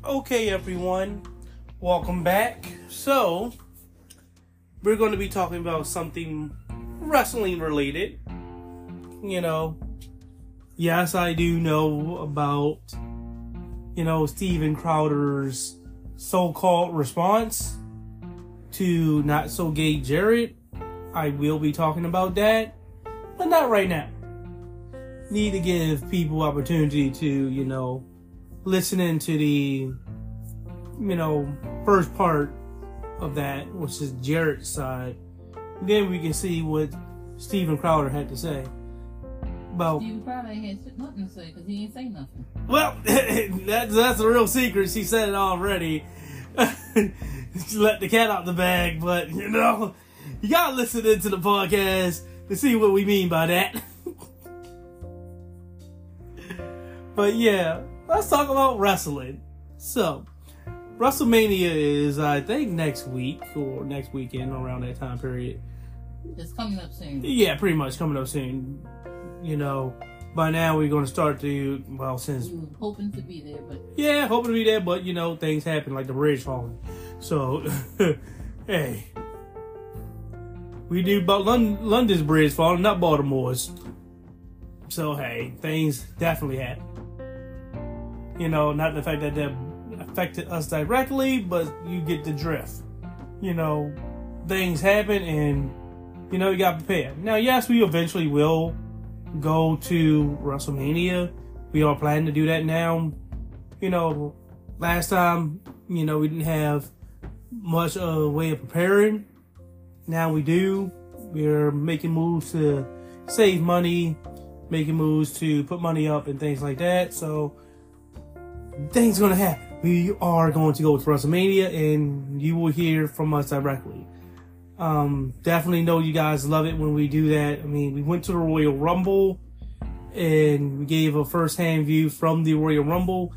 Okay, everyone, welcome back. So, we're going to be talking about something wrestling related. You know, yes, I do know about, Steven Crowder's so-called response to Not So Gay Jarrett. I will be talking about that, but not right now. Need to give people opportunity to, listen into the, first part of that, which is Jarrett's side. Then we can see what Steven Crowder had to say. About Steven Crowder ain't had nothing to say because he ain't say nothing. Well, that's a real secret. She said it already. She let the cat out the bag, but you gotta listen into the podcast to see what we mean by that. But yeah, let's talk about wrestling. So, WrestleMania is, I think, next week or next weekend, around that time period. It's coming up soon. Yeah, pretty much coming up soon. By now we're going to start to, since... We were hoping to be there, but... Yeah, hoping to be there, but, things happen, like the bridge falling. So, hey. We do about London's bridge falling, not Baltimore's. So, hey, things definitely happen. Not the fact that that affected us directly, but you get the drift. Things happen and, you got to prepare. Now, yes, we eventually will go to WrestleMania. We are planning to do that now. Last time, we didn't have much of a way of preparing. Now we do. We're making moves to save money, making moves to put money up and things like that. So, things are going to happen. We are going to go to WrestleMania and you will hear from us directly. Definitely know you guys love it when we do that. I mean, we went to the Royal Rumble and we gave a first-hand view from the Royal If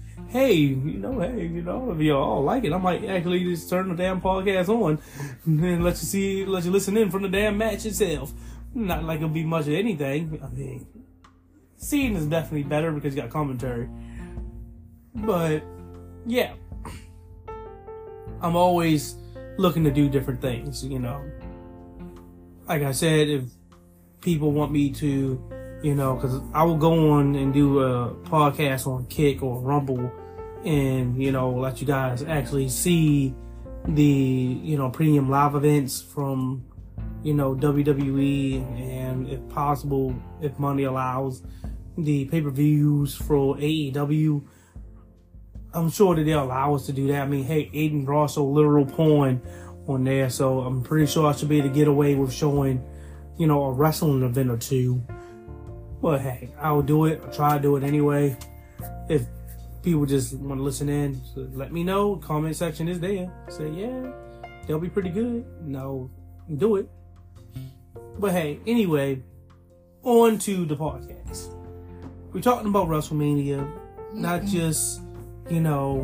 you all like it, I might actually just turn the damn podcast on and let you listen in from the damn match itself. Not like it'll be much of anything. I mean, seeing is definitely better because you got commentary. But, yeah. I'm always looking to do different things, Like I said, if people want me to, because I will go on and do a podcast on Kick or Rumble and, let you guys actually see the, premium live events from, WWE and if possible, if money allows, the pay-per-views for AEW. I'm sure that they'll allow us to do that. I mean, hey, Aiden Ross so literal porn on there, so I'm pretty sure I should be able to get away with showing, a wrestling event or two. But hey, I'll do it. I'll try to do it anyway. If people just want to listen in, so let me know. Comment section is there. Say, yeah, they'll be pretty good. No, do it. But hey, anyway, on to the podcast. We're talking about WrestleMania, not just the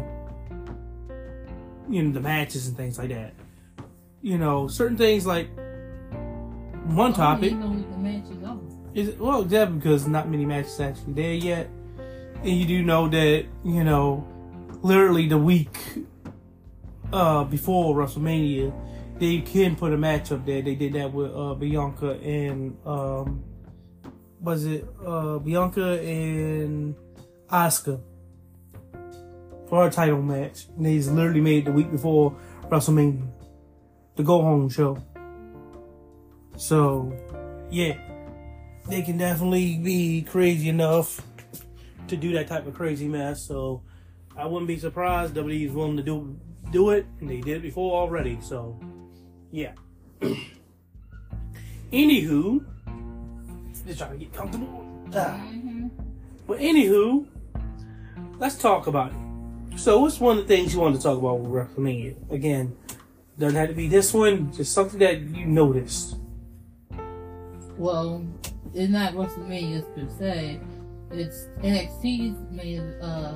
matches and things like that. Certain things like one topic. The matches are. Yeah, because not many matches actually there yet. And you do know that, literally the week before WrestleMania, they can put a match up there. They did that with Bianca and Bianca and Asuka for a title match. And they just literally made it the week before WrestleMania, the go home show. So, yeah, they can definitely be crazy enough to do that type of crazy mess. So, I wouldn't be surprised WWE is willing to do it, and they did it before already. So, yeah. Anywho, just trying to get comfortable. But anywho, let's talk about it. So, what's one of the things you wanted to talk about with WrestleMania? Again, doesn't have to be this one, just something that you noticed. Well, it's not WrestleMania per se. It's NXT's main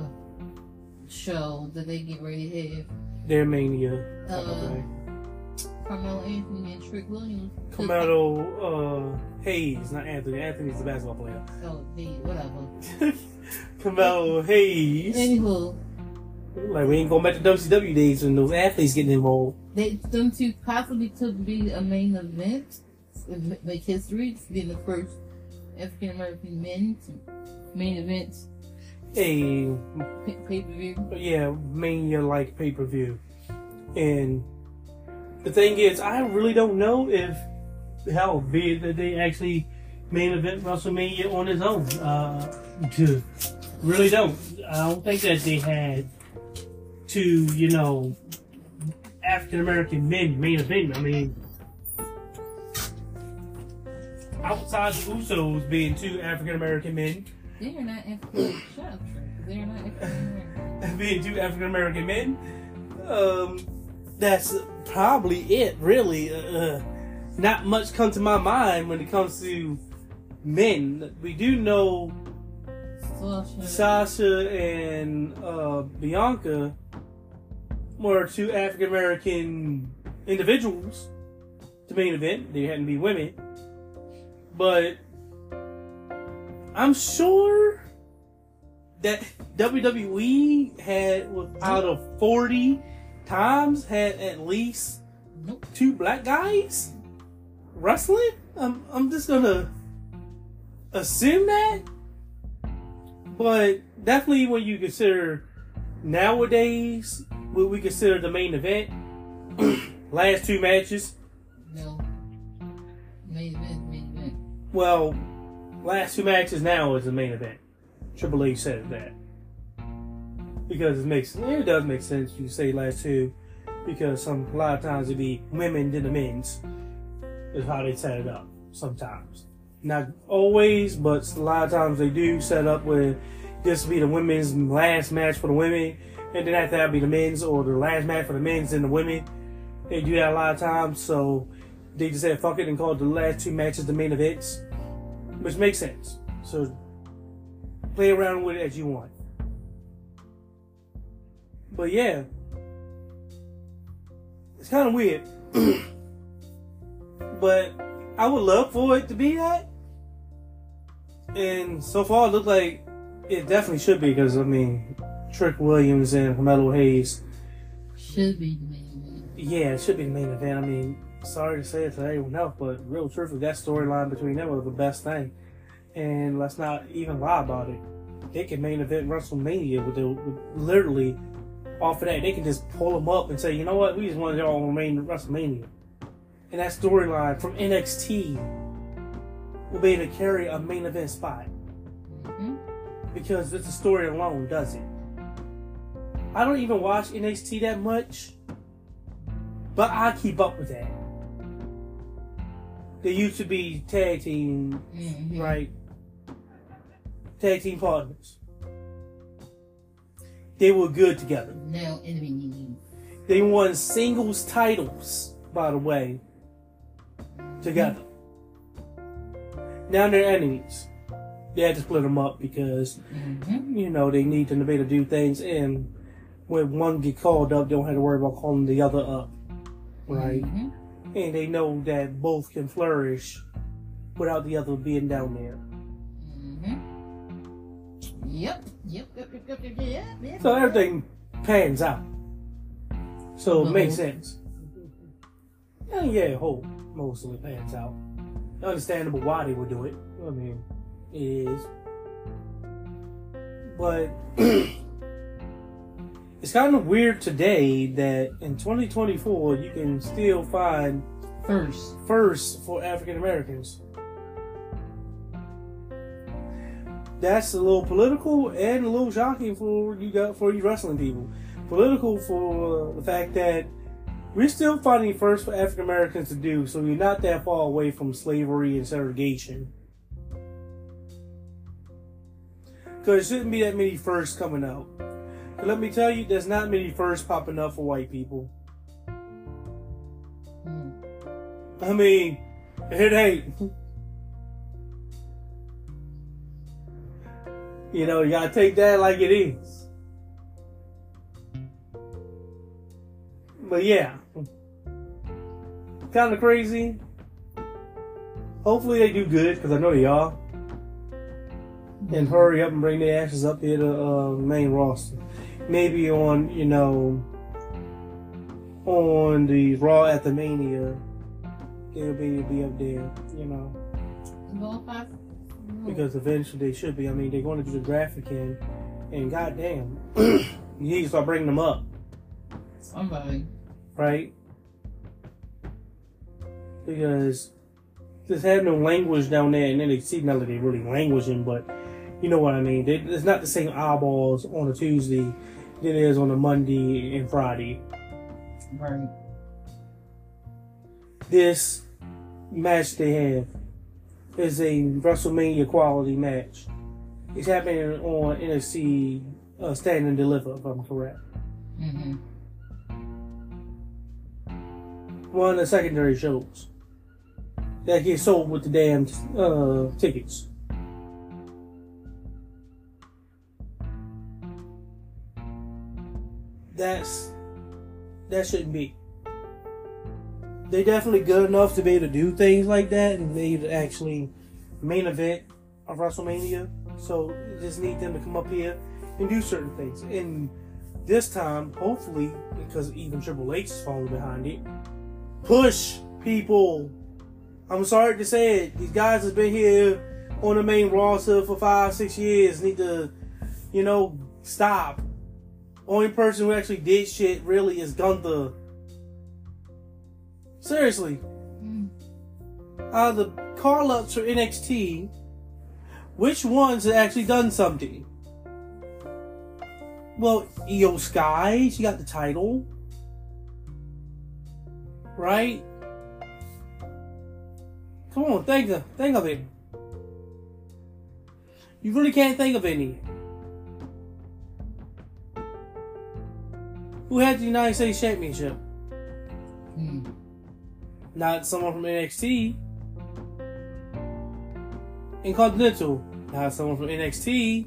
show that they get ready to have. Their Mania. Carmelo Anthony and Trick Williams. Carmelo Hayes, not Anthony. Anthony's the basketball player. Oh, whatever. Carmelo Hayes. Anywho, Like, we ain't going back to WCW days when those athletes getting involved. Them two possibly could be a main event, make history, being the first African American men to main events. A Pay-per-view. Yeah, Mania like pay-per-view. And the thing is, I really don't know if how big that they actually main event WrestleMania on its own. Really don't. I don't think that they had two, African American men main event. I mean, outside the Usos being two African American men, they are not African. Shut up, Trey. They are not African American. being two African American men, that's probably it. Really, not much comes to my mind when it comes to men. We do know Sasha and Bianca were two African American individuals to main event. They hadn't be women, but I'm sure that WWE had, out of 40 times, had at least two black guys wrestling. I'm just gonna assume that. But definitely when you consider nowadays what we consider the main event, last two matches. No. Main event. Well, last two matches now is the main event. Triple H said that. Because it does make sense you say last two, because a lot of times it be women than the men's is how they set it up sometimes. Not always, but a lot of times they do set up where this will be the women's last match for the women, and then after that be the men's, or the last match for the men's and the women. They do that a lot of times, so they just said fuck it and called the last two matches the main events, which makes sense. So play around with it as you want. But yeah, it's kind of weird. But I would love for it to be that. And so far it looks like it definitely should be, because Trick Williams and Carmelo Hayes should be the main event. Yeah, it should be the main event. Sorry to say it to everyone else, but real truthfully, that storyline between them was the best thing. And let's not even lie about it. They can main event WrestleMania with literally off of that. They can just pull them up and say, you know what, we just wanted y'all on main WrestleMania. And that storyline from NXT will be able to carry a main event spot. Mm-hmm. Because the story alone does it. I don't even watch NXT that much, but I keep up with that. They used to be tag team, right? Tag team partners. They were good together. Now enemies. They won singles titles, by the way, together. Now they're enemies. They had to split them up because, they need to be able to do things, and when one get called up, they don't have to worry about calling the other up, right? Mm-hmm. And they know that both can flourish without the other being down there. Mm-hmm. Yep. So everything pans out. So it makes sense. And yeah, hope most of it pans out. Understandable why they would do it. It is. But it's kind of weird today that in 2024 you can still find first for African Americans. That's a little political and a little shocking for you wrestling people. Political for the fact that we're still finding first for African Americans to do, so you're not that far away from slavery and segregation. Because there shouldn't be that many firsts coming out. But let me tell you, there's not many firsts popping up for white people. It ain't. You gotta take that like it is. But yeah. Kind of crazy. Hopefully they do good, because I know they are. and hurry up and bring their asses up here to main roster. Maybe on, you know, on the Raw at the Mania, they'll be up there, you know. Because eventually they should be. I mean, they're going to do the graphic in, and goddamn, you need to start bringing them up. Somebody. Right? Because just having no language down there, and then they see not that they really languaging, but you know what I mean. It's not the same eyeballs on a Tuesday than it is on a Monday and Friday. Right. This match they have is a WrestleMania quality match. It's happening on NXT Stand and Deliver, if I'm correct. Mm-hmm. One of the secondary shows that get sold with the damn tickets. That shouldn't be. They definitely good enough to be able to do things like that and be able to actually main event of WrestleMania. So you just need them to come up here and do certain things. And this time, hopefully, because even Triple H is falling behind it, push people. I'm sorry to say it. These guys have been here on the main roster for 5-6 years. Need to, you know, stop. Only person who actually did shit really is Gunther. Seriously. Out of the call-ups for NXT, which ones have actually done something? Well, Io Sky, she got the title. Right? Come on, think of it. You really can't think of any. Who had the United States Championship? Not someone from NXT. Intercontinental. Not someone from NXT.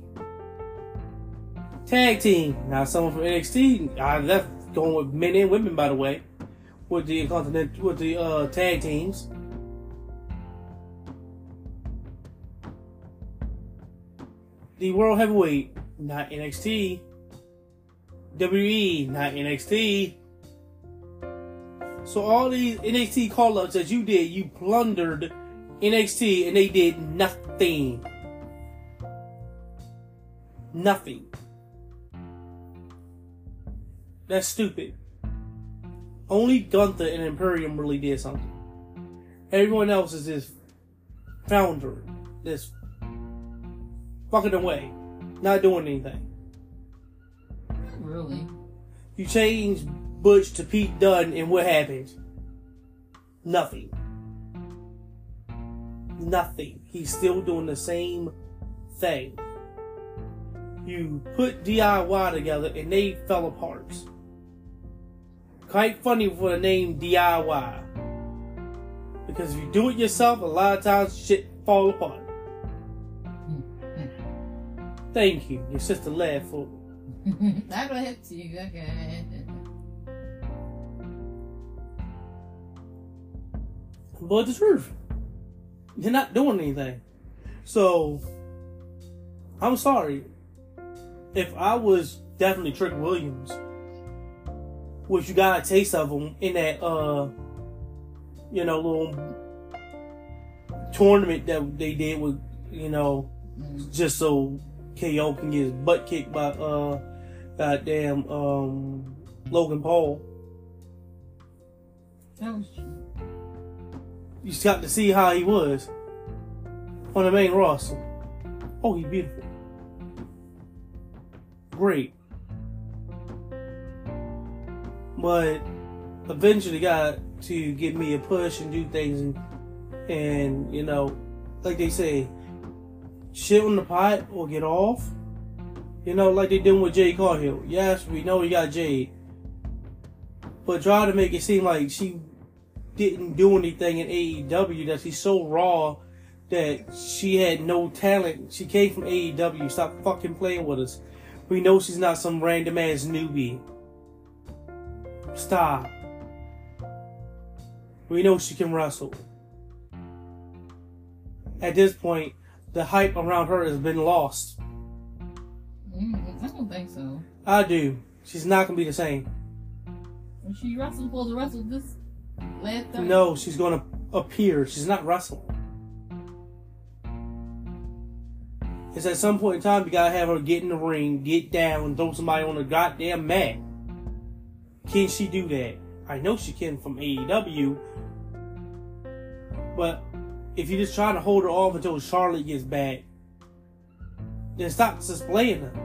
Tag team. Not someone from NXT. I left going with men and women, by the way, with the tag teams. The World Heavyweight. Not NXT. WWE. Not NXT. So all these NXT call-ups that you did, you plundered NXT and they did nothing. Nothing. That's stupid. Only Gunther and Imperium really did something. Everyone else is this founder, this fucking away, not doing anything. Really? You change Butch to Pete Dunne, and what happens? Nothing. Nothing. He's still doing the same thing. You put DIY together, and they fell apart. Quite funny for the name DIY. Because if you do it yourself, a lot of times shit fall apart. Thank you. Your sister laughed for me. I don't have to. Okay. But the truth, you're not doing anything. So, I'm sorry. If I was definitely Trick Williams, which you got a taste of him in that, little tournament that they did with, just so KO can get his butt kicked by, goddamn, Logan Paul. That was true. You just got to see how he was on the main roster. Oh, he's beautiful. Great. But eventually got to give me a push and do things and like they say, shit on the pot or get off. Like they doing with Jade Cargill. Yes, we know we got Jade. But try to make it seem like she didn't do anything in AEW, that she's so raw that she had no talent. She came from AEW. Stop fucking playing with us. We know she's not some random ass newbie. Stop. We know she can wrestle. At this point, the hype around her has been lost. I don't think so. I do. She's not gonna be the same. Was she wrestling for the wrestle this last time? No, she's gonna appear. She's not wrestling. It's at some point in time you gotta have her get in the ring, get down, and throw somebody on the goddamn mat. Can she do that? I know she can from AEW, but if you're just trying to hold her off until Charlotte gets back, then stop displaying her.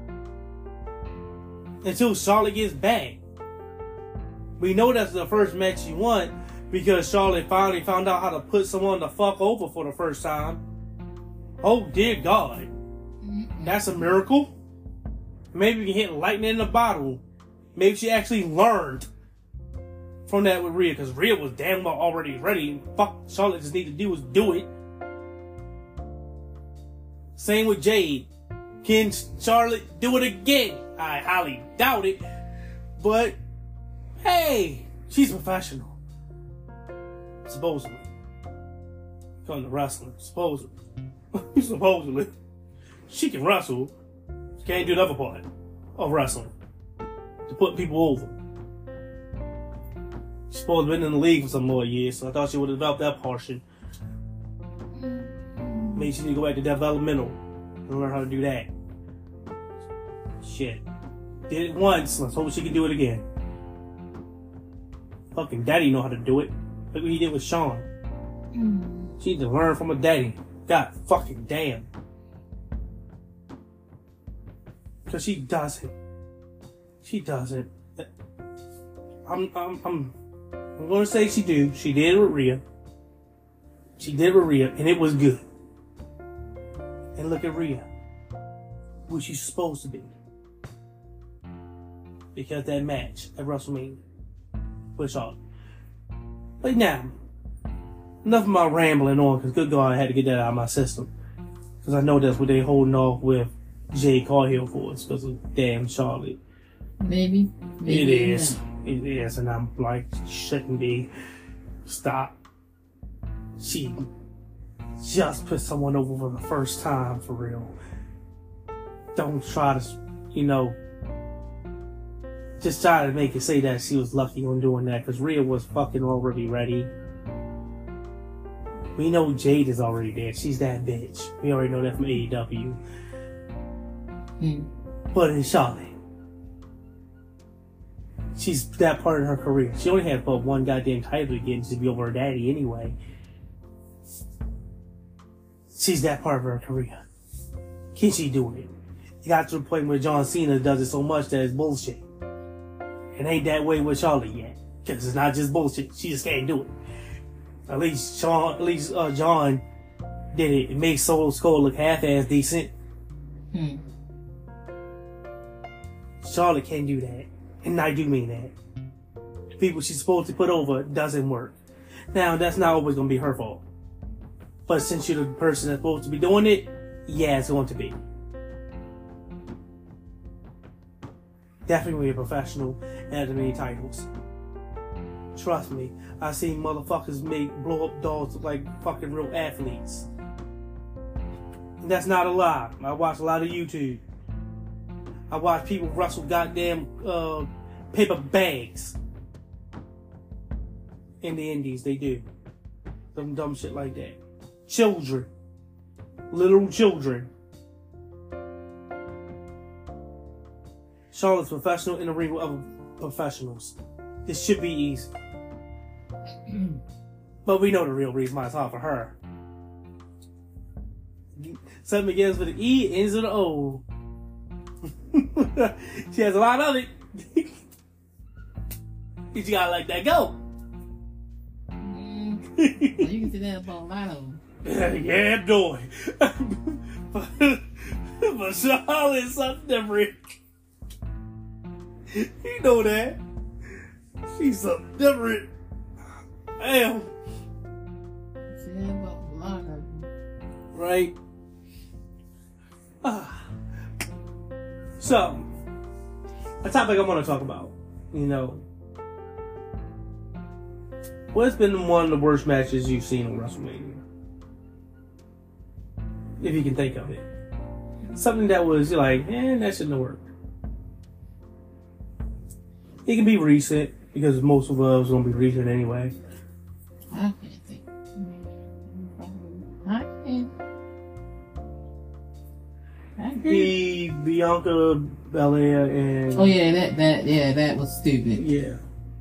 Until Charlotte gets back. We know that's the first match you want because Charlotte finally found out how to put someone the fuck over for the first time. Oh dear God. That's a miracle. Maybe we can hit lightning in a bottle. Maybe she actually learned from that with Rhea, because Rhea was damn well already ready. Fuck, Charlotte just needed to do was do it. Same with Jade. Can Charlotte do it again? I highly doubt it. But hey, she's professional. Supposedly. Come to wrestling. Supposedly. Supposedly. She can wrestle. She can't do the other part of wrestling. To put people over. She's supposed to have been in the league for some more years, so I thought she would have developed that portion. Maybe she need to go back to developmental and learn how to do that. Shit. Did it once, let's hope she can do it again. Fucking daddy know how to do it. Look what he did with Sean. She need to learn from her daddy. God fucking damn. Because she doesn't. She doesn't. I'm gonna say she do. She did with Rhea. She did with Rhea, and it was good. And look at Rhea. Who she's supposed to be. Because that match at WrestleMania was all. But now, enough of my rambling on, because good God, I had to get that out of my system. Because I know that's what they holding off with Jade Cargill for us, because of damn Charlotte. Maybe it is. Not. It is, and I'm like, shouldn't be. Stop. She just put someone over for the first time, for real. Don't try to, just try to make it say that she was lucky on doing that, because Rhea was fucking already ready. We know Jade is already there. She's that bitch. We already know that from AEW. But in Charlotte, she's that part of her career. She only had but one goddamn title to get to be over her daddy anyway. She's that part of her career. Can she do it? It got to the point where John Cena does it so much that it's bullshit. It ain't that way with Charlotte yet. Because it's not just bullshit. She just can't do it. At least John did it. It made Solo Skull look half-ass decent. Charlotte can't do that. And I do mean that. The people she's supposed to put over doesn't work. Now, that's not always going to be her fault. But since you're the person that's supposed to be doing it, yeah, it's going to be. Definitely a professional and has many titles. Trust me, I've seen motherfuckers blow up dolls look like fucking real athletes. And that's not a lie. I watch a lot of YouTube. I watch people wrestle goddamn paper bags. In the indies, they do. Some dumb shit like that. Children. Little children. Charlotte's professional in the ring with other professionals. This should be easy. But we know the real reason why it's hard for her. Something begins with an E, ends with an O. She has a lot of it. You gotta let that go. You can see that about a lot of them. Yeah, boy. But Charlotte's something different. You know that. She's something different. Damn. See that about a lot of them. Right? So, a topic I want to talk about, what's been one of the worst matches you've seen on WrestleMania? if you can think of it. Something that was like, that shouldn't have worked. It can be recent, because most of us gonna be recent anyway. I can't think. I can't. The Bianca Belair and oh yeah, that was stupid. Yeah,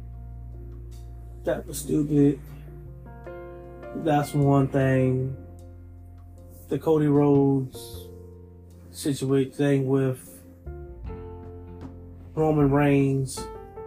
that was stupid. That's one thing. The Cody Rhodes situation thing with Roman Reigns.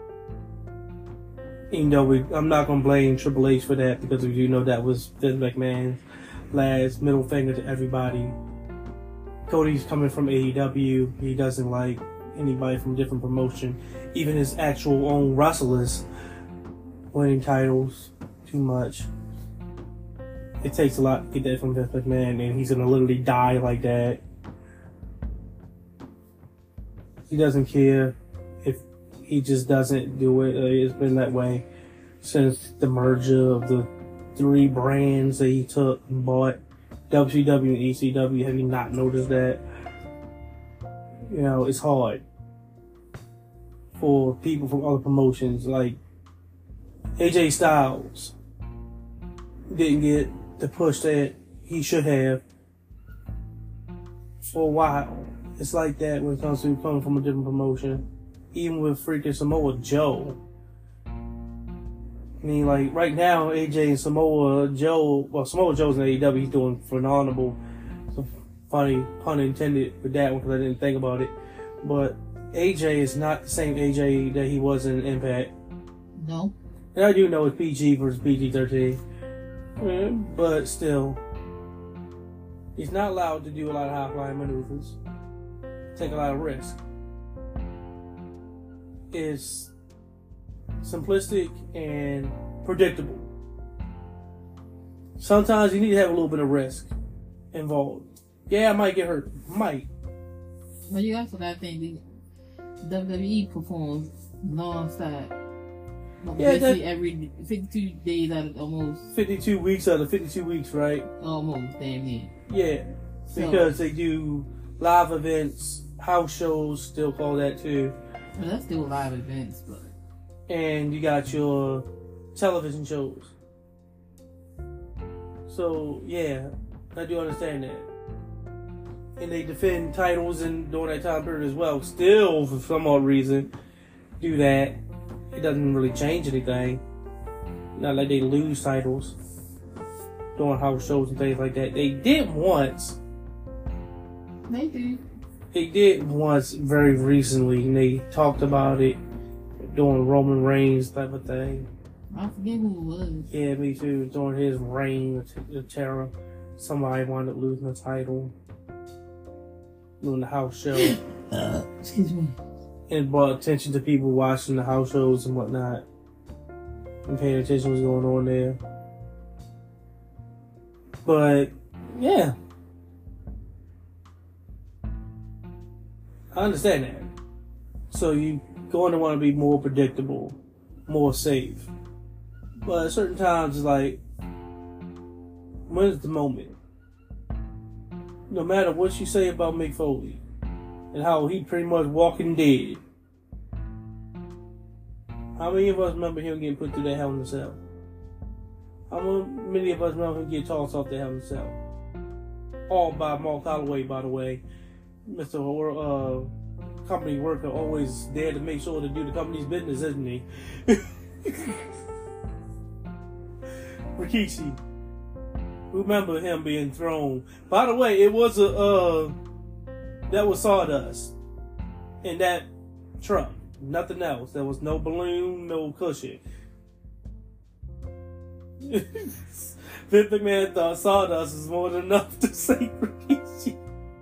Even though I'm not gonna blame Triple H for that, because you know that was Vince McMahon's last middle finger to everybody. Cody's coming from AEW. He doesn't like anybody from different promotion, even his actual own wrestlers winning titles too much. It takes a lot to get that from Vince McMahon, and he's gonna literally die like that. He doesn't care if he just doesn't do it. It's been that way since the merger of the 3 brands that he took and bought. WCW and ECW, have you not noticed that? You know, it's hard for people from other promotions. Like AJ Styles didn't get the push that he should have for a while. It's like that when it comes to coming from a different promotion. Even with freaking Samoa Joe. I mean, like, right now, AJ and Samoa Joe, well, Samoa Joe's in AEW, he's doing phenomenal. Some funny pun intended with that one, because I didn't think about it. But AJ is not the same AJ that he was in Impact. No. And I do know it's PG versus PG-13. But still, he's not allowed to do a lot of high-flying maneuvers. Take a lot of risk. It's simplistic and predictable. Sometimes you need to have a little bit of risk involved. Yeah, I might get hurt. Might. But you also got to think WWE performs non-stop. Yeah, basically every 52 days out of almost 52 weeks out of 52 weeks, right? Almost, damn near. Yeah, because they do live events, house shows, still call that too. Well, that's still live events, but. And you got your television shows. So, yeah, I do understand that. And they defend titles during that time period as well. Still, for some odd reason, do that. It doesn't really change anything. Not like they lose titles during house shows and things like that. They did once. They do. They did once very recently, and they talked about it. Doing Roman Reigns type of thing. I forget who it was. Yeah, me too. During his reign of terror, somebody wound up losing the title. Doing the house show. Excuse me. And brought attention to people watching the house shows and whatnot. And paying attention to what's going on there. But, yeah. I understand that. So you going to want to be more predictable, more safe. But at certain times, it's like, when's the moment? No matter what you say about Mick Foley and how he pretty much walking dead. How many of us remember him getting put through that Hell in a Cell? How many of us remember him getting tossed off the Hell in a Cell? All by Mark Holloway, by the way. Mr. Company worker, always there to make sure to do the company's business, isn't he? Rikishi. Remember him being thrown. By the way, it was that was sawdust in that truck. Nothing else. There was no balloon, no cushion. Vince McMahon thought sawdust was more than enough to save Rikishi.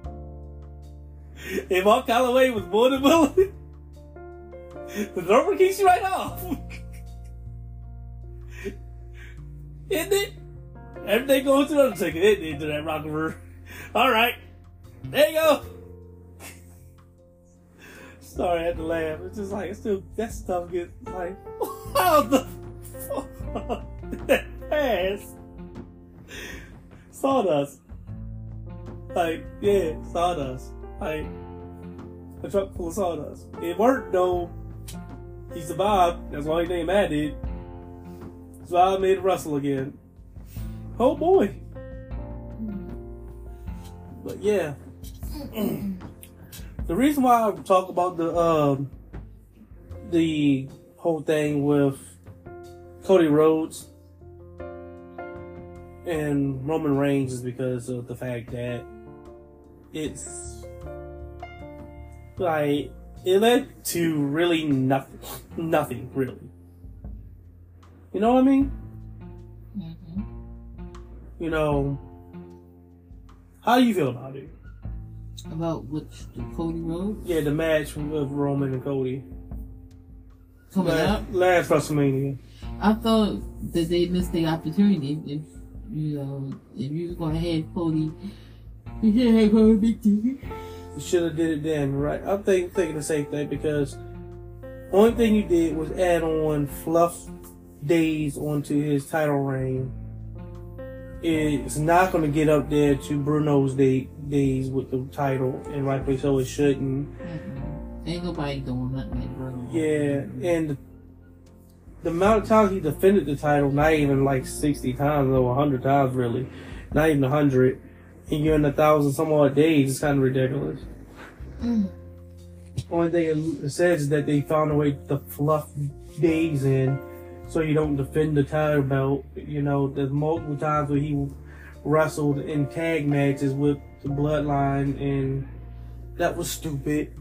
If Mark Calloway was more than willing to throw Rikishi right off. Isn't it? Everything going to the Undertaker, isn't it, to that Rockefeller? Alright. There you go. Sorry, I had to laugh. It's just like, that stuff gets like, how the fuck did that pass? Sawdust. Like, yeah, sawdust. Like, a truck full of sawdust. It worked though. He survived. That's the only thing Matt did. Survived, made it wrestle again. Oh boy. But yeah. The reason why I talk about the whole thing with Cody Rhodes and Roman Reigns is because of the fact that it's like it led to really nothing really. You know what I mean? Mm-hmm. You know, how do you feel about it? About which, the Cody Rhodes? Yeah, the match with Roman and Cody. Coming up? Last WrestleMania. I thought that they missed the opportunity. If you was gonna have Cody, you should have Cody Big TV. You should have did it then, right? I'm thinking the same thing because only thing you did was add on fluff days onto his title reign. It's not going to get up there to Bruno's days with the title, and rightfully so, it shouldn't. Mm-hmm. Ain't nobody doing nothing like Bruno. Yeah, and the amount of times he defended the title, not even like 60 times or 100 times really, not even 100, and you're in 1,000 some odd days, it's kind of ridiculous. Only thing it says is that they found a way to fluff days in so you don't defend the title belt. You know, there's multiple times where he wrestled in tag matches with the Bloodline, and that was stupid.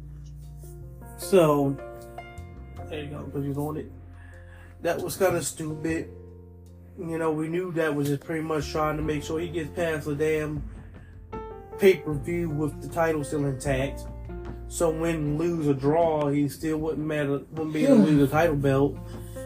So, there you go, because he's on it. That was kind of stupid. You know, we knew that was just pretty much trying to make sure he gets past the damn pay-per-view with the title still intact. So when lose or draw, he still wouldn't be able to lose the title belt.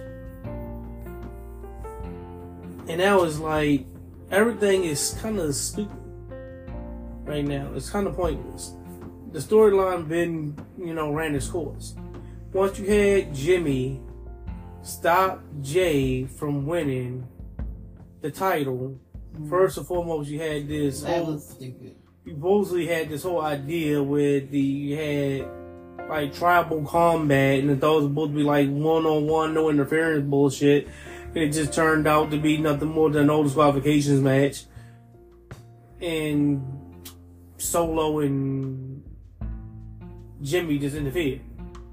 And now it's like everything is kind of stupid right now. It's kind of pointless. The storyline ran its course. Once you had Jimmy stop Jay from winning the title, first and foremost, you had this. That was stupid. You supposedly had this whole idea where you had like tribal combat, and those were supposed to be like one-on-one, no interference bullshit. It just turned out to be nothing more than a no disqualifications match. And Solo and Jimmy just interfered.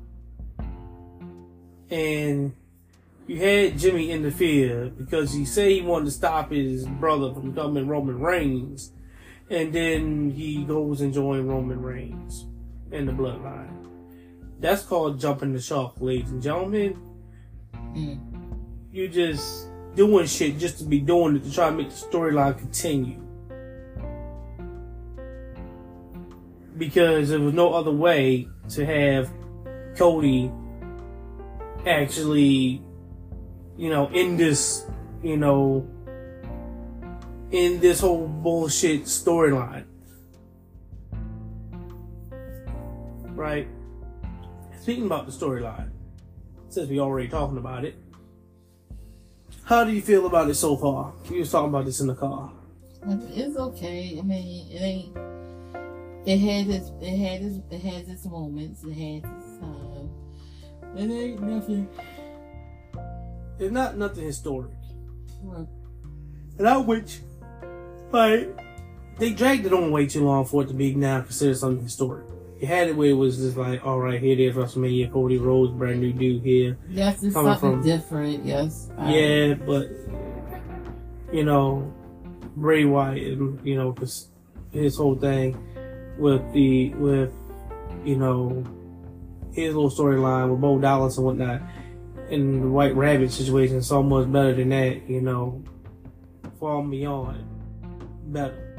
And you had Jimmy interfere because he said he wanted to stop his brother from becoming Roman Reigns. And then he goes and joins Roman Reigns in the Bloodline. That's called jumping the shark, ladies and gentlemen. You're just doing shit just to be doing it to try to make the storyline continue. Because there was no other way to have Cody actually, in this, in this whole bullshit storyline. Right? Speaking about the storyline, since we already talking about it, how do you feel about it so far? We was talking about this in the car. It's okay. I mean, it ain't. It had its moments. It had its time. It ain't nothing. It's not nothing historic. Right. And I which, like, they dragged it on way too long for it to be now considered something historic. You had it where it was just like, all right, here it is, WrestleMania, Cody Rhodes, brand new dude here. Yes, it's something different. Yes. Yeah, but Bray Wyatt, because his whole thing with his little storyline with Bo Dallas and whatnot, and the White Rabbit situation is so much better than that. Far beyond better.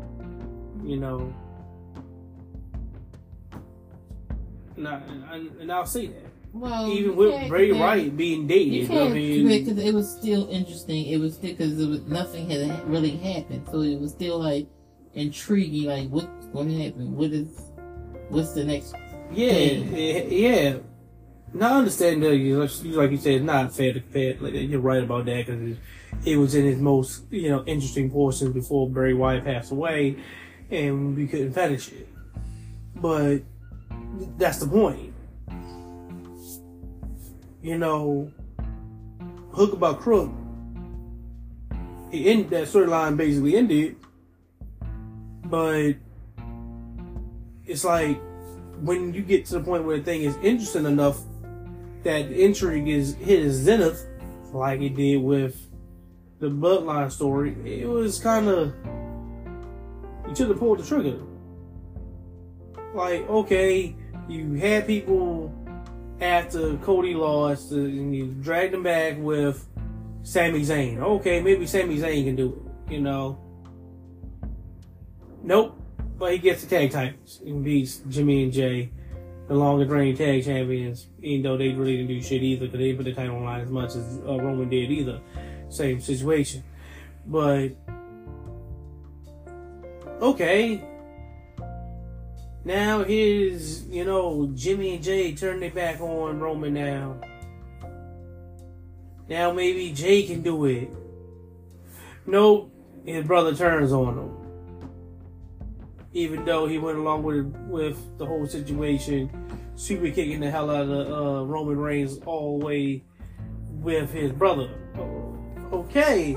And I'll say that. Well, even with Bray Wyatt being dated, because it was still interesting. It was still because nothing had really happened, so it was still like intriguing. Like, what's going to happen? What's the next? Yeah. Now I understand that, like you said, it's not fair to compare. Like, you're right about that because it was in his most interesting portions before Bray Wyatt passed away, and we couldn't finish it. But that's the point. You know, Hook About Crook, that storyline basically ended, but it's like when you get to the point where the thing is interesting enough that the intrigue is hit its zenith, like it did with the Bloodline story, it was kind of, you should have pulled the trigger. Like, okay, you had people after Cody lost, and you dragged them back with Sami Zayn. Okay, maybe Sami Zayn can do it, you know. Nope. But he gets the tag titles and beats Jimmy and Jay, the longest reigning tag champions, even though they really didn't do shit either, because they didn't put the title on line as much as Roman did either. Same situation. But, okay. Now here's, you know, Jimmy and Jay turn their back on Roman now. Now maybe Jay can do it. Nope. His brother turns on him. Even though he went along with the whole situation, super kicking the hell out of Roman Reigns all the way with his brother. Okay.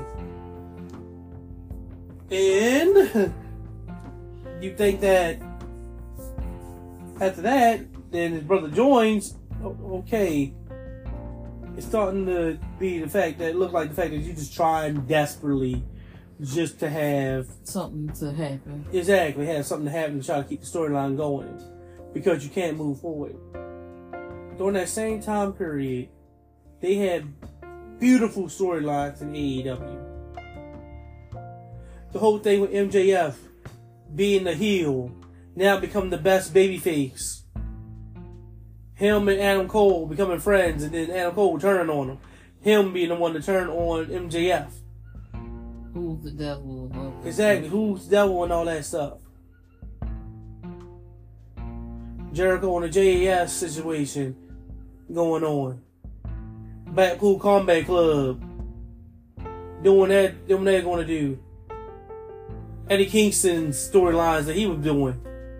And you think that after that, then his brother joins. Okay. It's starting to be the fact that you just trying desperately just to have something to happen. Exactly, have something to happen to try to keep the storyline going because you can't move forward. During that same time period, they had beautiful storylines in AEW. The whole thing with MJF being the heel, now becoming the best babyface. Him and Adam Cole becoming friends, and then Adam Cole turning on him. Him being the one to turn on MJF. Who's the devil? Exactly, who's the devil and all that stuff. Jericho and the JAS situation going on. Blackpool Combat Club doing what they're going to do. Eddie Kingston's storylines that he was doing.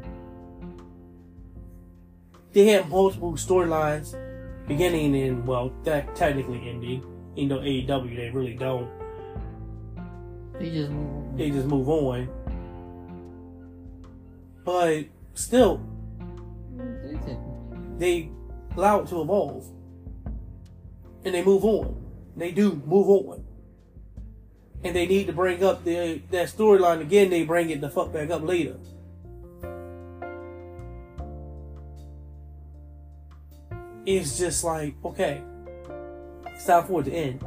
They had multiple storylines beginning and, well, that technically ending. Even though AEW, they really don't. They just move on. But still, they allow it to evolve. And they move on. They do move on. And they need to bring up that storyline again, they bring it the fuck back up later. It's just like, okay, it's time for it to end.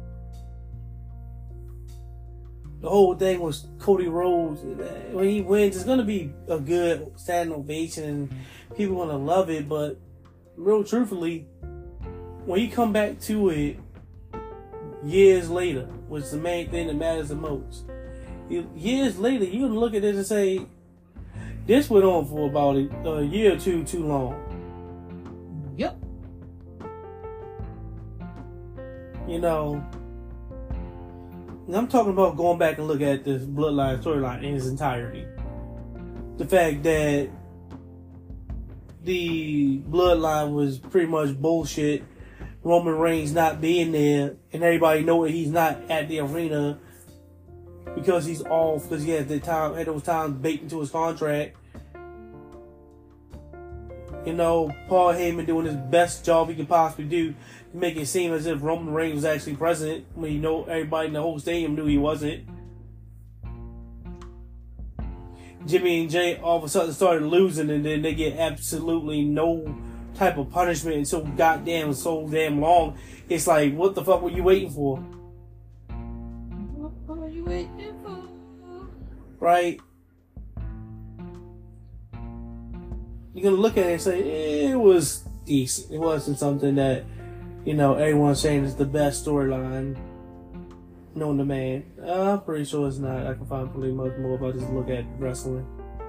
The whole thing was Cody Rhodes. When he wins, it's going to be a good standing ovation and people going to love it. But real truthfully, when you come back to it years later, which is the main thing that matters the most, years later, you're going to look at this and say, this went on for about a year or two too long. Yep. You know, and I'm talking about going back and look at this Bloodline storyline in its entirety. The fact that the Bloodline was pretty much bullshit. Roman Reigns not being there, and everybody know that he's not at the arena because he's off, because he had those times baked into his contract. You know, Paul Heyman doing his best job he could possibly do to make it seem as if Roman Reigns was actually present when you know everybody in the whole stadium knew he wasn't. Jimmy and Jay all of a sudden started losing, and then they get absolutely no type of punishment and so damn long. It's like, what the fuck were you waiting for? What were you waiting for? Right? You're gonna look at it and say, it was decent. It wasn't something that, you know, everyone's saying is the best storyline known to man. I'm pretty sure it's not. I can find pretty much more about just look at wrestling.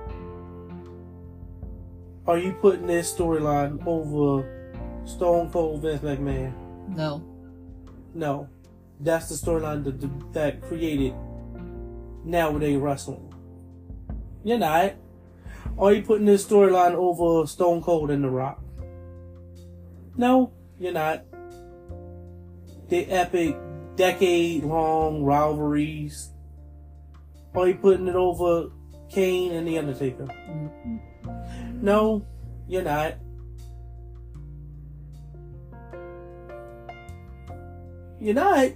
Are you putting this storyline over Stone Cold Vince McMahon? No. No. That's the storyline that created nowadays wrestling. You're not. Are you putting this storyline over Stone Cold and The Rock? No, you're not. The epic, decade-long rivalries. Are you putting it over Kane and The Undertaker? No, you're not. You're not?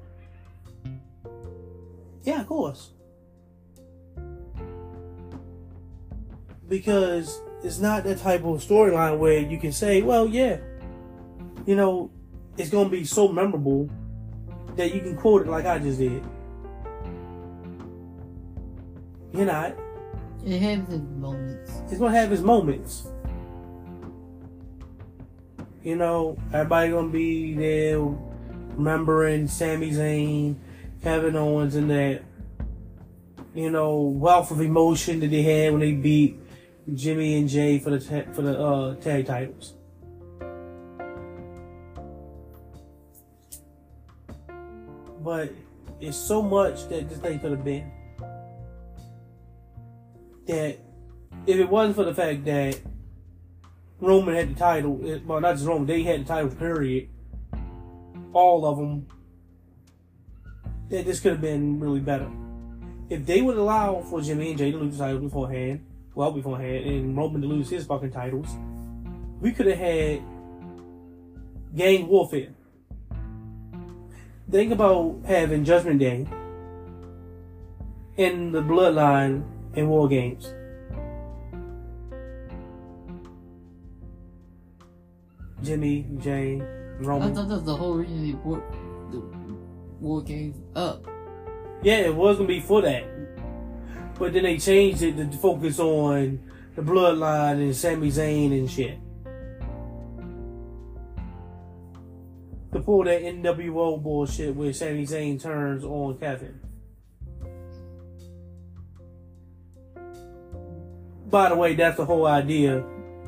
Yeah, of course. Because it's not that type of storyline where you can say, well, yeah, you know, it's going to be so memorable that you can quote it like I just did. You're not. It has its moments. It's going to have its moments. You know, everybody going to be there remembering Sami Zayn, Kevin Owens, and that, you know, wealth of emotion that they had when they beat Jimmy and Jay for the tag titles. But it's so much that this thing could have been. That if it wasn't for the fact that Roman had the title, well, not just Roman, they had the title, period. All of them. That this could have been really better. If they would allow for Jimmy and Jay to lose the title beforehand, and Roman to lose his fucking titles, we could have had gang warfare. Think about having Judgment Day in the Bloodline in War Games. Jimmy, Jay, Roman. I thought that's the whole reason they brought the War Games up. Yeah, it was going to be for that. But then they changed it to focus on the Bloodline and Sami Zayn and shit. To pull that NWO bullshit where Sami Zayn turns on Kevin. By the way, that's the whole idea.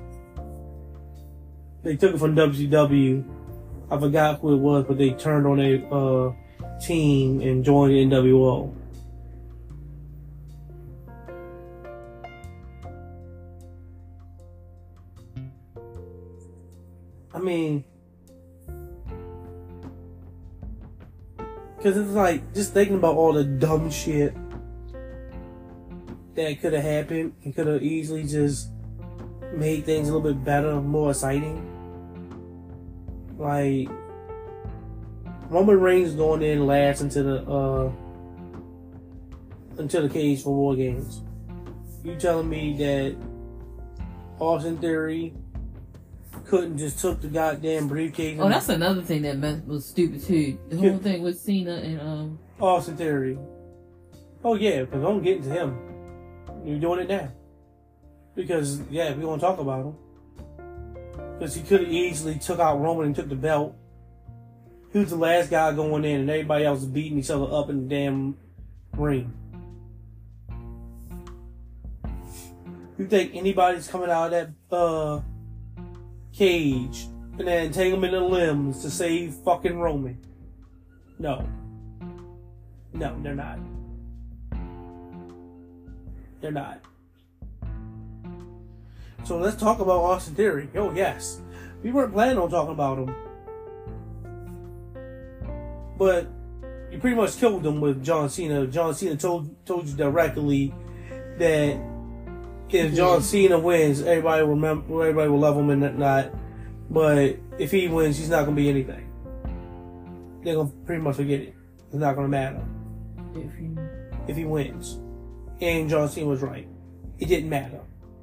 They took it from WCW. I forgot who it was, but they turned on a team and joined the NWO. I mean, because it's like, just thinking about all the dumb shit that could have happened and could have easily just made things a little bit better, more exciting. Like, Roman Reigns going in last into the cage for War Games. You telling me that Austin Theory couldn't just took the goddamn briefcase? Oh, that's another thing that was stupid too. The whole thing with Cena and Austin Theory. Oh yeah, because I'm getting to him. You're doing it now. Because yeah, we want to talk about him. Because he could have easily took out Roman and took the belt. He was the last guy going in, and everybody else was beating each other up in the damn ring. You think anybody's coming out of that cage and then take him in the limbs to save fucking Roman? No. No, they're not. They're not. So let's talk about Austin Theory. Oh yes. We weren't planning on talking about him. But you pretty much killed him with John Cena. John Cena told you directly that if John Cena wins, everybody will love him and not. But if he wins, he's not gonna be anything. They're gonna pretty much forget it. It's not gonna matter. If he wins. And John Cena was right. It didn't matter.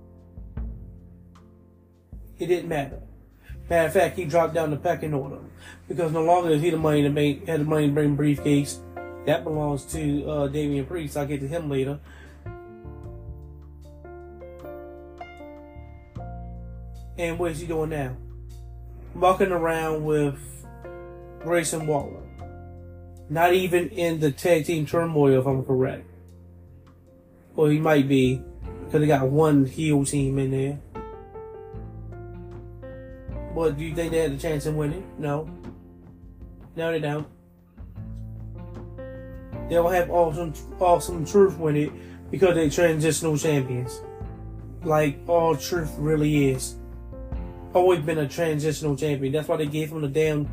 It didn't matter. Matter of fact, he dropped down the pecking order because no longer is he the money to make, had the money to bring briefcase. That belongs to Damian Priest. I'll get to him later. And what is he doing now? Walking around with Grayson Waller. Not even in the tag team turmoil, if I'm correct. Or he might be, because they got one heel team in there. But do you think they had a chance of winning? No. No, they don't. They'll have awesome truth win it, because they're transitional champions. Like all truth really is. Always been a transitional champion. That's why they gave him the damn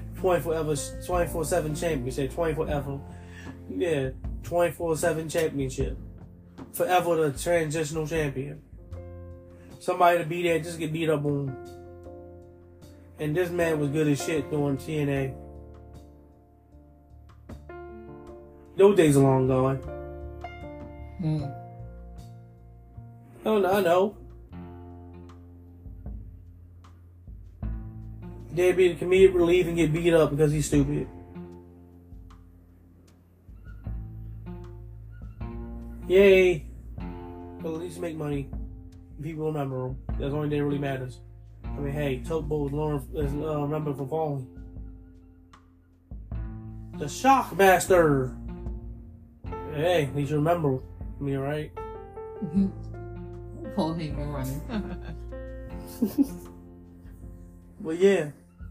24/7 championship. 24/7. Yeah, 24/7 championship. Forever the transitional champion. Somebody to be there just get beat up on. And this man was good as shit doing TNA. Those days are long gone. I know. They'd be the comedic relief and get beat up because he's stupid. Yay. But at least make money. People remember him. That's the only thing that really matters. I mean, hey, Tugboat is remembered for falling. The Shockmaster. Hey, at least you remember me, right? Paul Heyman running. Well, yeah.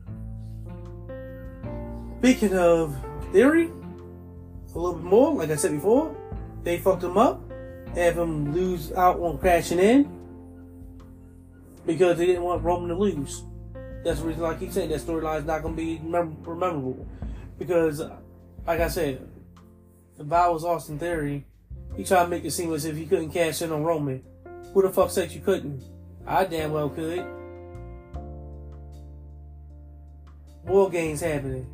Speaking of Theory, a little bit more, like I said before, they fucked him up, have him lose out on crashing in because they didn't want Roman to lose. That's the reason I keep saying that storyline is not going to be memorable. Because, like I said, if I was Austin Theory, he tried to make it seem as if he couldn't cash in on Roman. Who the fuck said you couldn't? I damn well could. War games happening.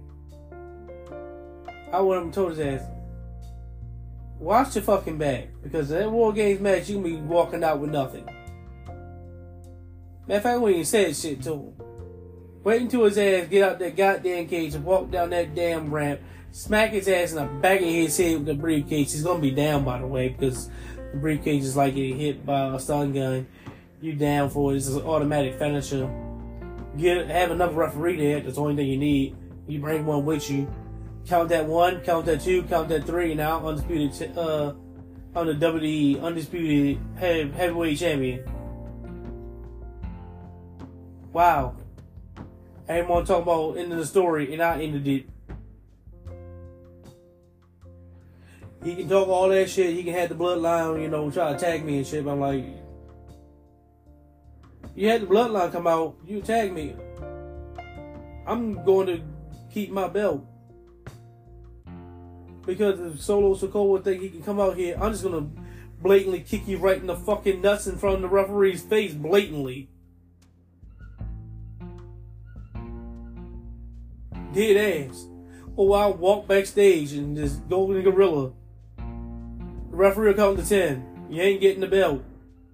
I would have told his ass, watch your fucking back, because that War Games match, you can be walking out with nothing. Matter of fact, I wouldn't even say shit to him. Wait until his ass get out that goddamn cage and walk down that damn ramp, smack his ass in the back of his head with the briefcase. He's gonna be down, by the way, because the briefcase is like getting hit by a stun gun. You down for it. It's an automatic finisher. Have enough referee there. That's the only thing you need. You bring one with you. Count that 1, count that 2, count that 3. Now undisputed, on the WWE undisputed heavyweight champion. Wow. Everyone talking about ending the story, and I ended it. He can talk all that shit. He can have the bloodline, try to attack me and shit. But I'm like, you had the bloodline come out, you attack me. I'm going to keep my belt. Because if Solo Sikoa think he can come out here, I'm just going to blatantly kick you right in the fucking nuts in front of the referee's face, blatantly. Dead ass. Or I'll walk backstage and just go in the gorilla. The referee will count to 10. You ain't getting the belt.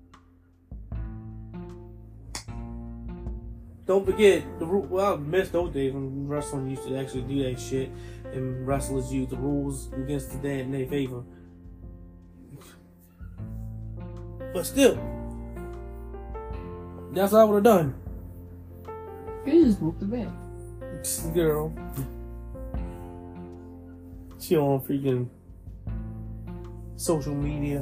Don't forget, I miss those days when wrestling used to actually do that shit. And wrestlers use the rules against in their favor. But still, that's what I would have done. You just moved the bed. Girl. She on freaking social media.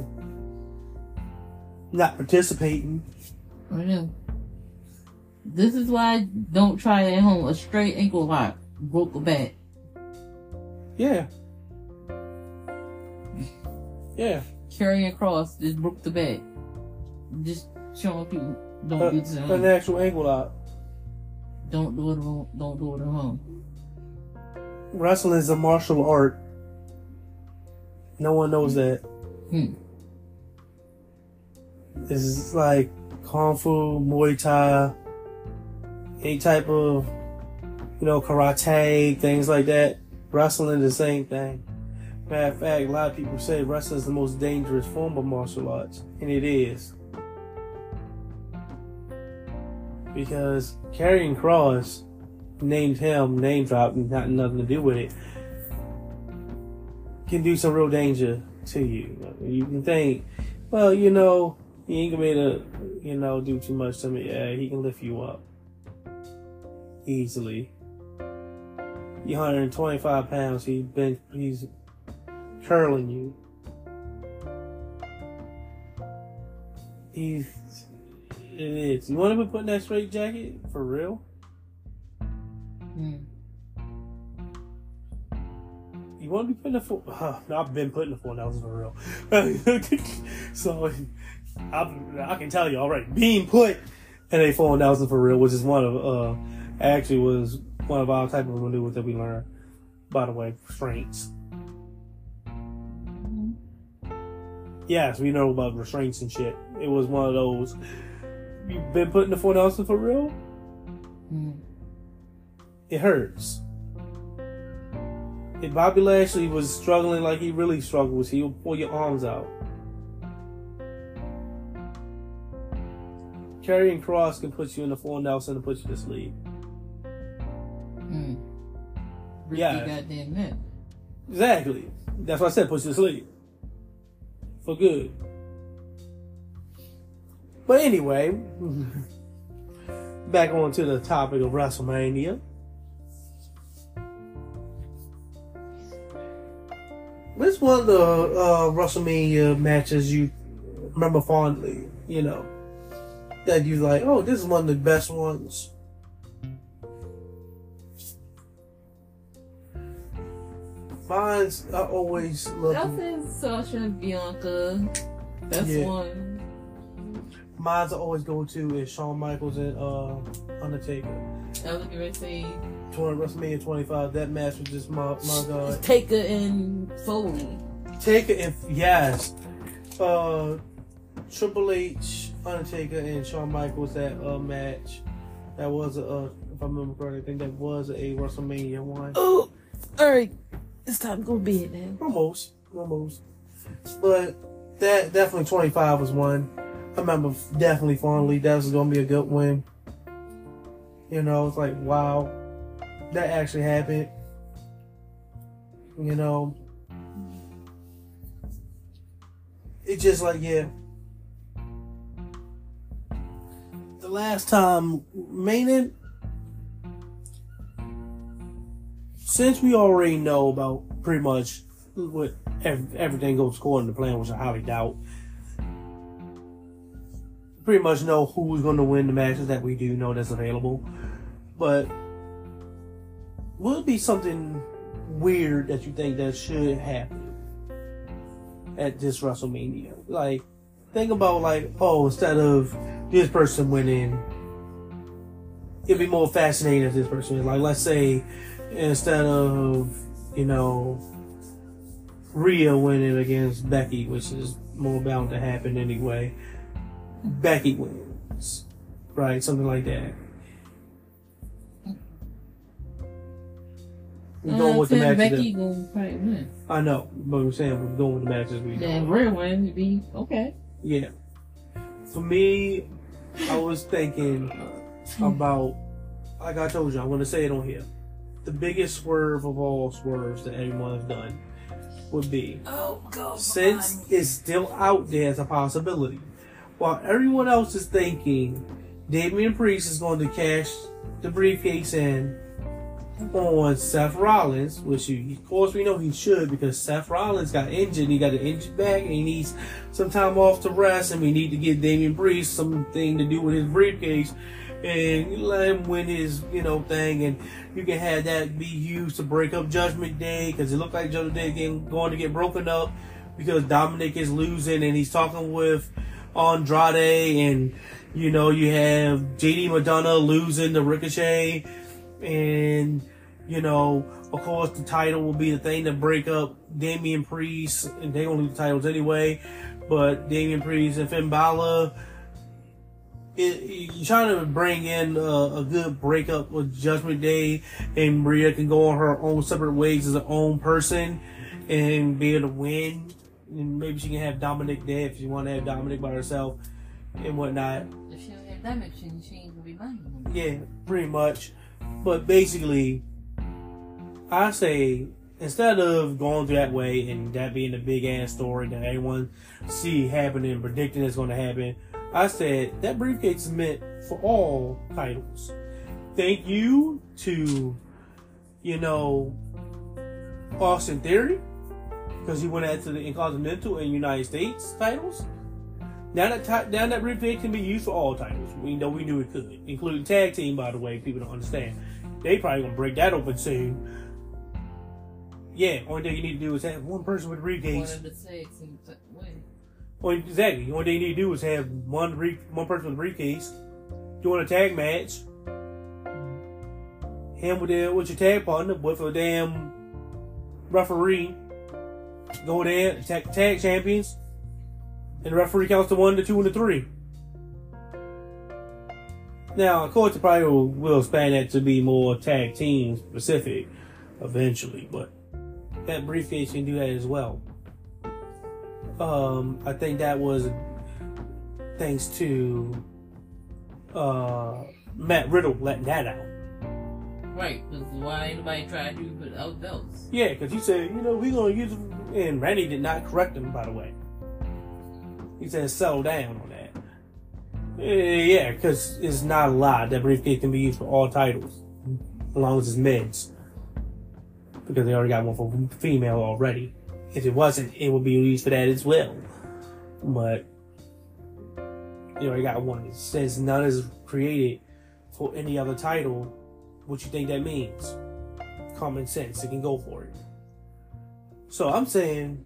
Not participating. I know. This is why I don't try it at home. A straight ankle lock broke the back. Yeah. Yeah. Carrying across just broke the back. Just showing people don't do this at home. An actual ankle lock. Don't do it at home. Wrestling is a martial art. No one knows that. It's like Kung Fu, Muay Thai, any type of, karate, things like that. Wrestling is the same thing. Matter of fact, a lot of people say wrestling is the most dangerous form of martial arts. And it is. Because Karrion Kross named him, name dropped, not nothing to do with it, can do some real danger to you. You can think, well, he ain't gonna be able to, do too much to me. Yeah, he can lift you up. Easily. He's 125 pounds. He's curling you. It is. You want to be putting that straight jacket for real? You You want to be putting the four? No, I've been putting the 4,000 for real. So I can tell you already, being put in a 4,000 for real, which is one of actually was one of our type of maneuvers that we learned. By the way, restraints. Yes, we know about restraints and shit. It was one of those. You've been putting the 4,000 for real? It hurts. If Bobby Lashley was struggling like he really struggled, he would pull your arms out. Karrion Kross can put you in the 4,000 and put you to sleep. Yeah. Goddamn that. Exactly. That's why I said put you to sleep. For good. But anyway, back on to the topic of WrestleMania. What's one of the WrestleMania matches you remember fondly, you know, that you like, oh, this is one of the best ones? Mine's, I always love. I think Sasha and Bianca. That's one. Mine's I always go to is Shawn Michaels and Undertaker. I was going to say WrestleMania 25. That match was just my god. Taker and Foley. Taker and yes, Triple H, Undertaker, and Shawn Michaels. That match. That was if I remember correctly, I think that was a WrestleMania one. Oh, all right. It's time to go to bed, man. Almost. But that definitely 25 was one. I remember definitely fondly that was going to be a good win. You know, it's like, wow, that actually happened. You know, it's just like, yeah. The last time, since we already know about pretty much what everything goes according to plan, which I highly doubt, pretty much know who's going to win the matches that we do know that's available. But will it be something weird that you think that should happen at this WrestleMania? Like, think about like, oh, instead of this person winning, it'd be more fascinating if this person wins. Like, let's say instead of, you know, Rhea winning against Becky, which is more bound to happen anyway, Becky wins, right? Something like that. We're going with the matches. Becky gonna probably win. I know, but we're saying we're going with the matches we know. Then Rhea win would be okay. Yeah. For me, I was thinking about, like I told you, I'm going to say it on here. The biggest swerve of all swerves that anyone has done would be, since it's still out there as a possibility, while everyone else is thinking Damian Priest is going to cash the briefcase in on Seth Rollins, which of course we know he should, because Seth Rollins got injured. He got an injured back and he needs some time off to rest, and we need to give Damian Priest something to do with his briefcase and let him win his, you know, thing, and you can have that be used to break up Judgment Day, because it looked like Judgment Day going to get broken up because Dominic is losing and he's talking with Andrade, and you know, you have JD Madonna losing to Ricochet, and you know, of course the title will be the thing to break up Damian Priest, and they don't leave the titles anyway, but Damian Priest and Finn Balor, you're trying to bring in a good breakup with Judgment Day, and Rhea can go on her own separate ways as her own person and be able to win. And maybe she can have Dominic there if she want to have Dominic by herself and whatnot. If she don't have Dominic, she ain't gonna be buying. Yeah, pretty much. But basically, I say instead of going through that way and that being a big ass story that everyone see happening and predicting it's going to happen, I said that briefcase is meant for all titles. Thank you to, you know, Austin Theory, because he went after the Intercontinental and United States titles. Now that briefcase can be used for all titles. We knew it could, including tag team. By the way, people don't understand. They probably gonna break that open soon. Yeah, only thing you need to do is have one person with a briefcase. One of the tags and win. Well, exactly. The only thing you need to do is have one person with a briefcase, doing a tag match. Him with your tag partner, with a damn referee. Go there, tag champions, and the referee counts to 1, to 2, and to 3. Now, of course, they probably will expand that to be more tag team specific eventually, but that briefcase can do that as well. I think that was thanks to Matt Riddle letting that out. Right, because why anybody try to do it without belts? Yeah, because he said, we're going to use it. And Randy did not correct him, by the way. He said, settle down on that. Yeah, because it's not a lot. That briefcase can be used for all titles, as long as it's men's. Because they already got one for female already. If it wasn't, it would be used for that as well. But they already got one. Since none is created for any other title, what you think that means? Common sense. It can go for it. So I'm saying,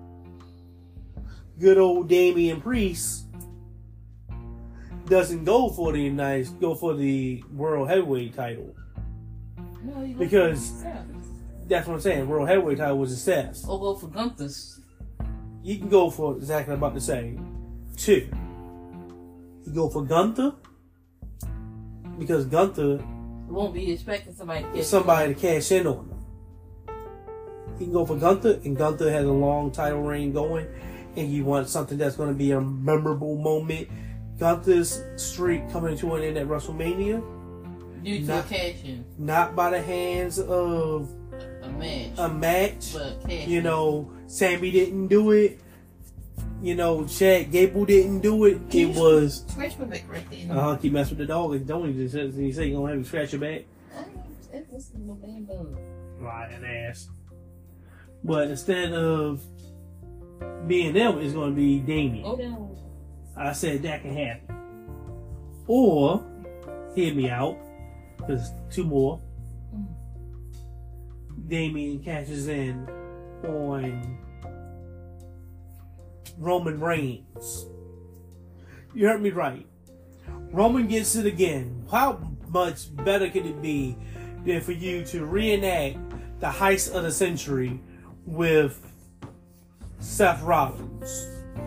good old Damian Priest doesn't go for the World Heavyweight title. No, because that's what I'm saying. World Heavyweight title was his Seth's. Or go for Gunther's. You can go for exactly what I'm about to say. 2. You go for Gunther because Gunther won't be expecting somebody to cash in on him. You can go for Gunther, and Gunther has a long title reign going, and you want something that's going to be a memorable moment. Gunther's streak coming to an end at WrestleMania. Due to a cash in. Not by the hands of a match. But Sammy didn't do it. Chad Gable didn't do it. It was. Scratch my back right there. Keep messing with the dog. Don't you say you're going to have to scratch your back? It's no damn bug. Lying ass. But instead of being them, it's going to be Damian. Oh, no. I said that can happen. Or, hear me out, because 2 more. Damian cashes in on Roman Reigns. You heard me right. Roman gets it again. How much better could it be than for you to reenact the heist of the century with Seth Rollins?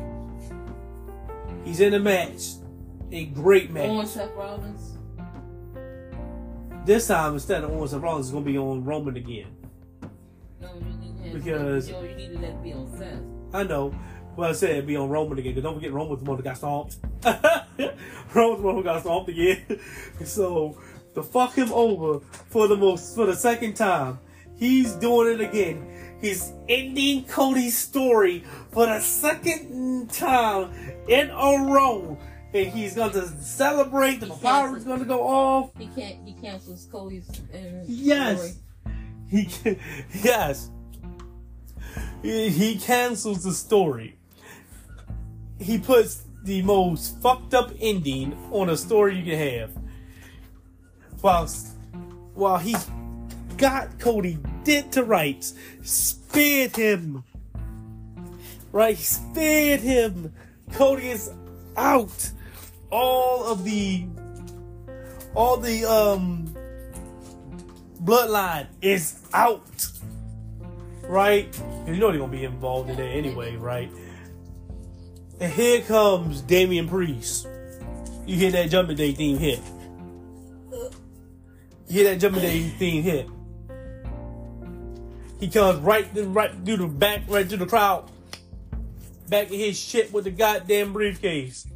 He's in a match. A great match. On Seth Rollins? This time, instead of on Seth Rollins, it's going to be on Roman again. No, you needed that to be on Seth. I know. Well, I said it'd be on Roman again, because don't forget Roman was the one that got stomped. Roman was the one who got stomped again. So, to fuck him over for the second time, he's doing it again. He's ending Cody's story for the second time in a row. And he's going to celebrate. The fire is going to go off. He cancels Cody's yes. story. Yes. He cancels the story. He puts the most fucked up ending on a story you can have. While he got Cody dead to rights, spared him. Right? He spared him. Cody is out. All the bloodline is out. Right? You know they're gonna be involved in there anyway, right? And here comes Damian Priest. You hear that Jumping Day theme hit. You hear that Jumping Day theme hit. He comes right through the back, right through the crowd. Back in his shit with the goddamn briefcase.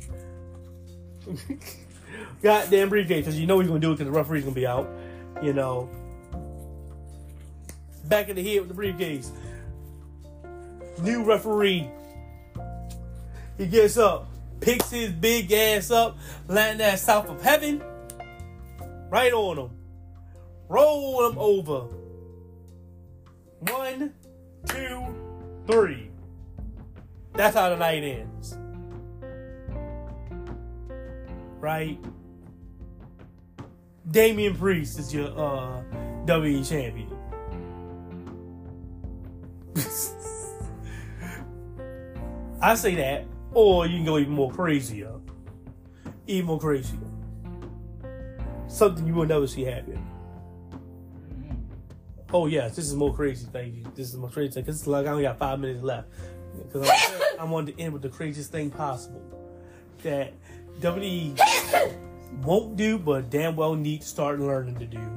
Goddamn briefcase, because you know he's gonna do it because the referee's gonna be out. Back in the head with the briefcase. New referee. He gets up, picks his big ass up, landing that south of heaven, right on him. Roll him over. 1, 2, 3. That's how the night ends. Right? Damian Priest is your WWE champion. I say that, or you can go even more crazier. Even more crazier. Something you will never see happen. Oh yes, this is more crazy thing. This is more crazy thing. Because like I only got 5 minutes left. Because I wanted to end with the craziest thing possible that WWE won't do, but damn well need to start learning to do.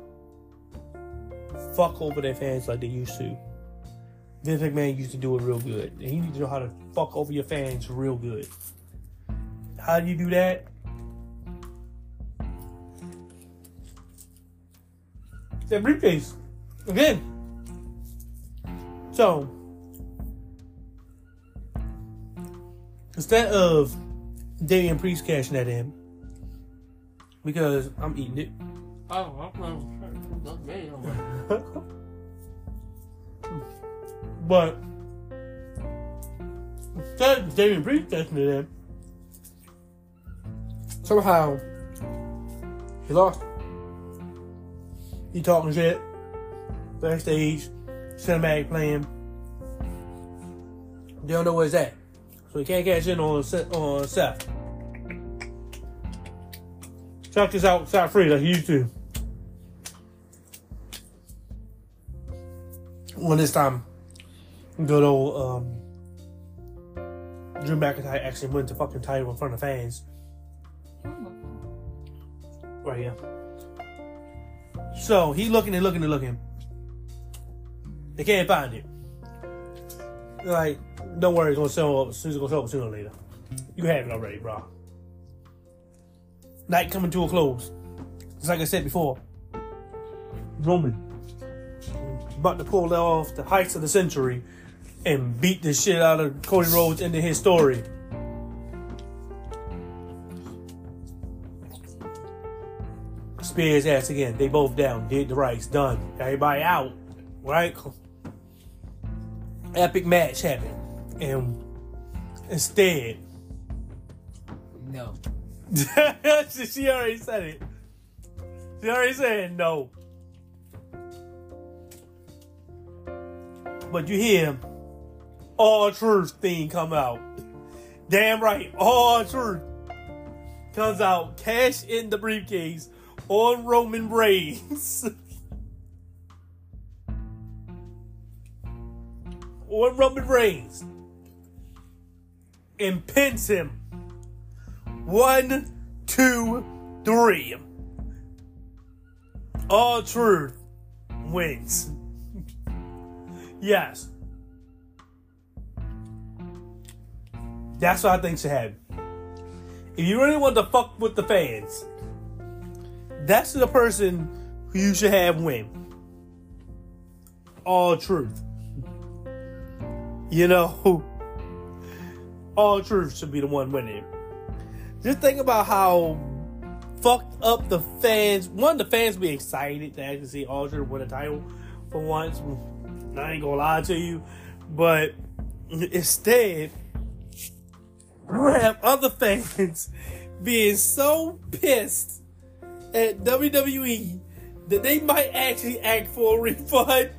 Fuck over their fans like they used to. Vince McMahon used to do it real good. And you need to know how to fuck over your fans real good. How do you do that? That briefcase. Again. So, instead of Damian Priest cashing that in, because I'm eating it. Oh, okay. But instead of Damian Priest cashing it in, somehow he lost. He talking shit backstage, cinematic playing. They don't know where it's at, so he can't cash in on Seth. Chuck is outside free like he used to. When this time, good old Drew McIntyre actually wins the fucking title in front of fans. Right here. So he looking and looking and looking. They can't find it. They're like, don't worry, it's gonna show up. It's gonna show up sooner or later. You have it already, bro. Night coming to a close. Just like I said before, Roman about to pull off the heights of the century and beat the shit out of Cody Rhodes into his story. Spear his ass again. They both down. Did the rights. Done. Everybody out. Right? Epic match happened. And instead... No. She already said it. She already said no. But you hear R-Truth thing come out. Damn right. R-Truth comes out. Cash in the briefcase on Roman Reigns. On Roman Reigns. And pins him. 1, 2, 3. R-Truth wins. Yes. That's what I think should happen. If you really want to fuck with the fans, that's the person who you should have win. R-Truth. You know, R-Truth should be the one winning. Just think about how fucked up the fans. One, the fans be excited to actually see R-Truth win a title for once. I ain't gonna lie to you, but instead, you have other fans being so pissed at WWE that they might actually act for a refund.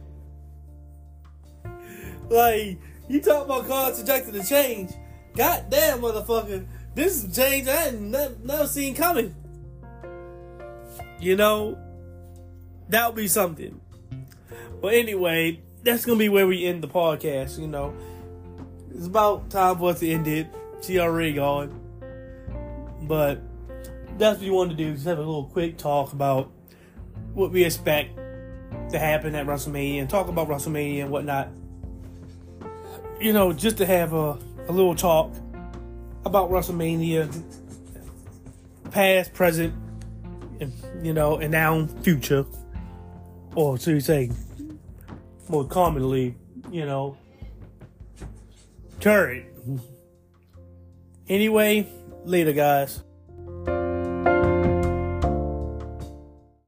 Like, you talk about cards subjected to change. Goddamn, motherfucker. This is change I had never seen coming. You know, that would be something. But anyway, that's going to be where we end the podcast, you know. It's about time for us to end it. She already gone. But that's what you want to do. Just have a little quick talk about what we expect to happen at WrestleMania and talk about WrestleMania and whatnot. You know, just to have a little talk about WrestleMania, past, present, and, you know, and now future. Or should we say, more commonly, you know, current. Anyway, later, guys.